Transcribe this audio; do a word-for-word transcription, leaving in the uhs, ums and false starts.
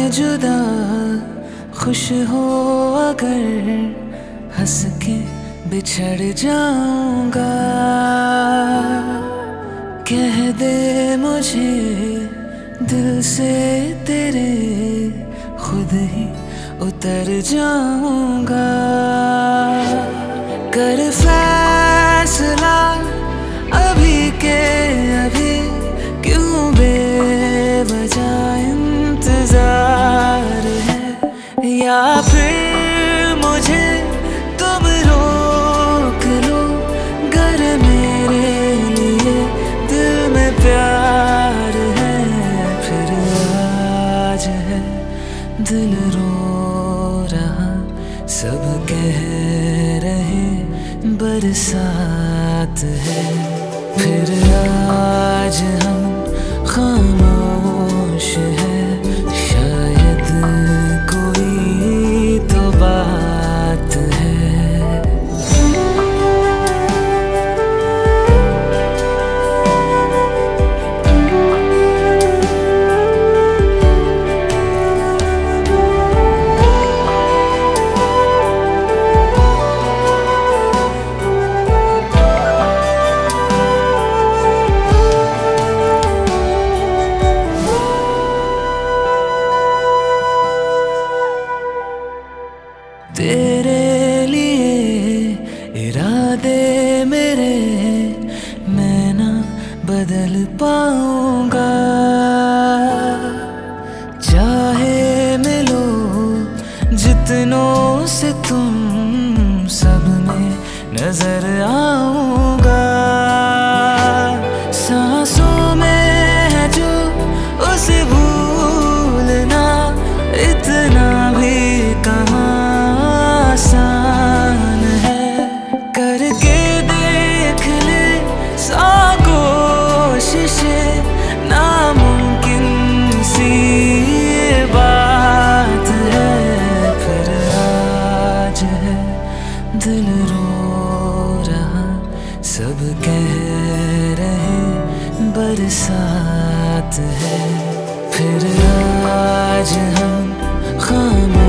जुदा खुश हो अगर हंस के बिछड़ जाऊंगा। कह दे मुझे दिल से तेरे खुद ही उतर जाऊंगा। कर फैसला अभी के अभी, क्यों बेवजह इंतजार है, या फिर मुझे तुम रोक लो। गर मेरे लिए दिल में प्यार है, फिर आज है दिल रो रहा, सब कह रहे बरसात है। फिर आज हम खामोश है, शायद कोई तो बात है। तेरे लिए इरादे मेरे मैं ना बदल पाऊंगा। चाहे मिलो जितनों से तुम सब में नजर आऊंगा। सांसों में है जो उसे भूलना इतना भी कहाँ आसान है। करके देख ले सौ कोशिशें, नामुमकिन सी बात है। फिर आज है दिल रो रहा, सब कह रहे बरसात है। फिर आज हम खाम